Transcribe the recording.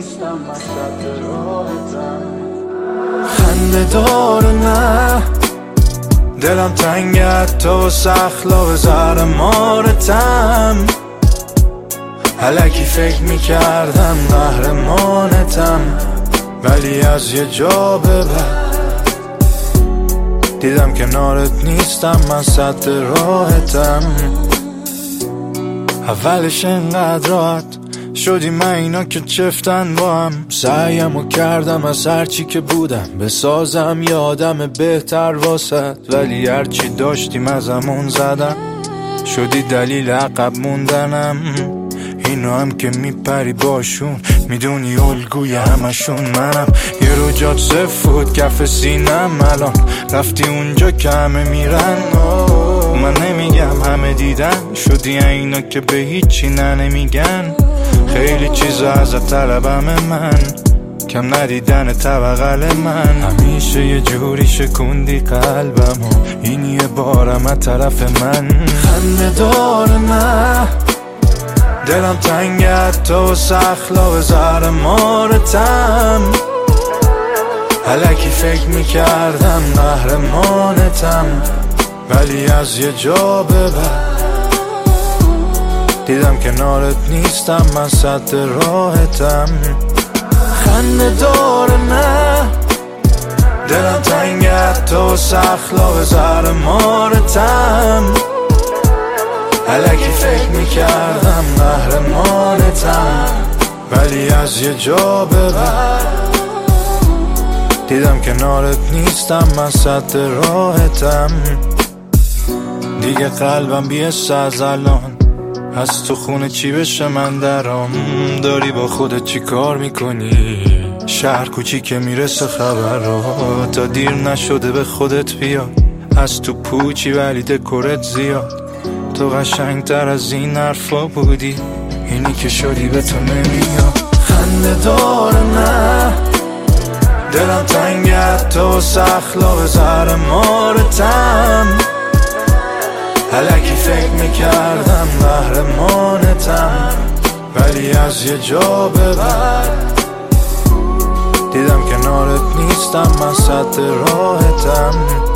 نیستم وسط راهتم. خنده داره نه دلم تنگت تو سخلا زهر مارتم. الکی فکر میکردم قهرمانتم، ولی از یه جا به بعد دیدم کنارت نیستم من سد راهتم. اولش انقدر راحت شدی من اینا که چفتن با هم. سعیمو کردم از هرچی که بودم بسازم یه آدم بهتر واسد، ولی هرچی داشتیم ازمون زدم شدی دلیل عقب موندنم. اینو هم که میپری باشون میدونی الگوی همشون منم. یه رو جات سفود کف سینم، الان رفتی اونجا که همه میرن. من نمیگم همه دیدن شدی اینا که به هیچی نمیگن. خیلی چیزا ازت طلبم من، کم ندیدن بغل من. همیشه یه جوری شکوندی قلبمو، این یه بارم از طرف من. خنده داره نه دلم تنگت تو سخلا زهر مارتم. الکی فکر میکردم قهرمانتم، ولی از یه جا به بعد دیدم کنارت نیستم من سد راهتم. خنده داره نه دلم تنگت تو سخلا زهر مارتم. الکی فکر میکردم قهرمانتم، ولی از یه جا به بعد دیدم کنارت نیستم من سد راهتم. دیگه قلبم بیست از الان از تو خونه چی بشه من درام. داری با خودت چی کار میکنی؟ شهر کوچیکه میرسه خبرها، تا دیر نشده به خودت بیا. از تو پوچی ولی دکورت زیاد، تو قشنگتر از این حرفا بودی، اینی که شدی به تو نمیاد. خنده داره نه دلم تنگت تو سخلا زهر مارتم. الکی فکر میکردم قهرمانتم، ولی از یه جا به بعد دیدم کنارت نیستم من سد راهتم.